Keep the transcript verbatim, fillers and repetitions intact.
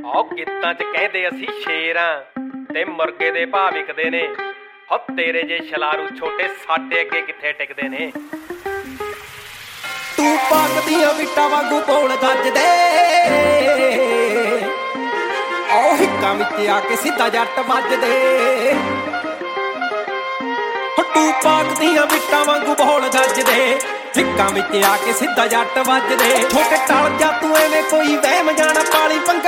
ਆਹ ਗੀਤਾਂ 'ਚ ਕਹਿੰਦੇ ਅਸੀਂ ਸ਼ੇਰਾਂ ਤੇ ਮੁਰਗੇ ਦੇ ਭਾਅ ਵਿਕਦੇ ਨੇ। ਹੋ ਤੇਰੇ ਜੇ ਛਲਾਰੂ ਛੋਟੇ ਸਾਡੇ ਅੱਗੇ ਕਿੱਥੇ ਟਿਕਦੇ ਨੇ। ਤੂੰ ਪਾਕ ਦੀਆਂ ਵਿਟਾਂ ਵਾਂਗੂ ਬੋਲ ਗੱਜਦੇ, ਆਹ ਹਿੱਕਾਂ ਵਿੱਚ ਆ ਕੇ ਸਿੱਧਾ ਜੱਟ ਵੱਜਦੇ। ਤੂੰ ਪਾਕ ਦੀਆਂ ਵਿਟਾਂ ਵਾਂਗੂ ਬੋਲ ਗੱਜਦੇ, ਹਿੱਕਾਂ ਵਿੱਚ ਆ ਕੇ ਸਿੱਧਾ ਜੱਟ ਵੱਜਦੇ। ਛੋਟੇ ਟਲ ਜਾ ਤੂੰ ਐਵੇਂ ਕੋਈ ਵਹਿਮ ਜਾਣਾ ਪਾਲੀ ਪੰਗਾ